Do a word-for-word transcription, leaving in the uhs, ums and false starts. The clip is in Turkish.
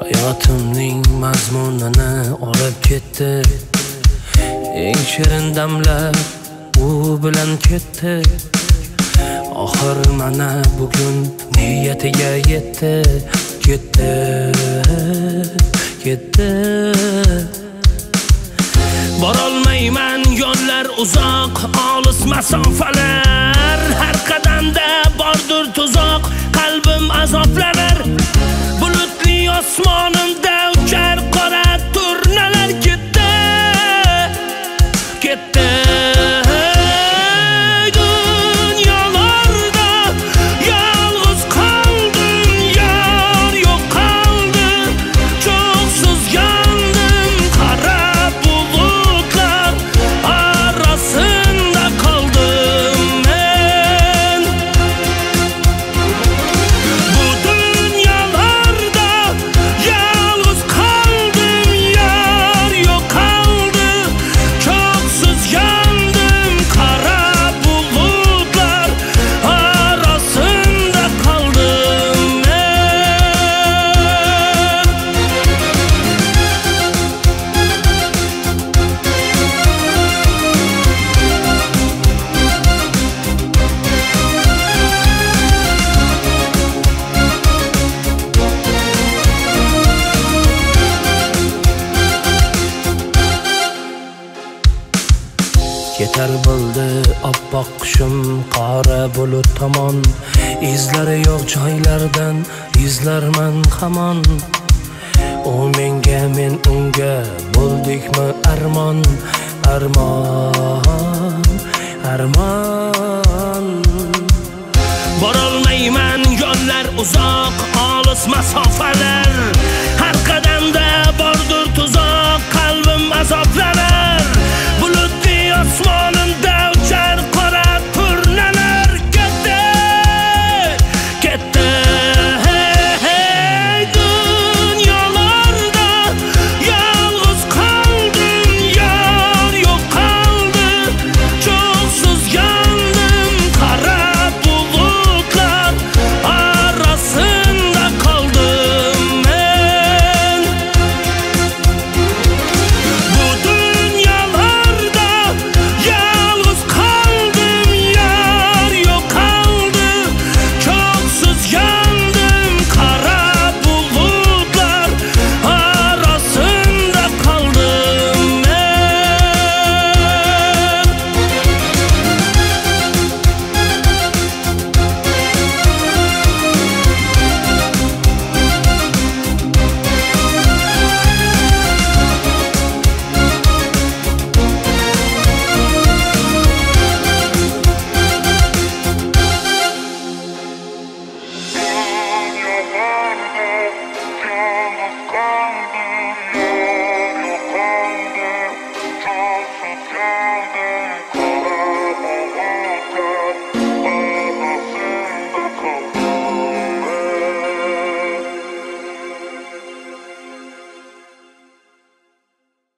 Hayotimning mazmunini olib ketdi. Eng shirin damlar u bilan ketdi. Oxir mana bugun niyatiga yetdi. Ketdi, ketdi. Borolmayman yo'llar uzoq, olis masofalar. Har qadamda bordir tuzoq, qalbim azoblanar. Bulutli osmonimda uchar qora turnalar. Ketdi, ketdi. Ketar bo'ldi oppoq qushim qora bulut tomon. Izlari yo'q joylardan izlarman hamon. U menga, men unga bo'ldikmi armon, armon, armon. Borolmayman yo'llar uzoq, olis masofalar. Har qadamda bordir tuzoq, qalbim azoblanar. Bulutli osmonim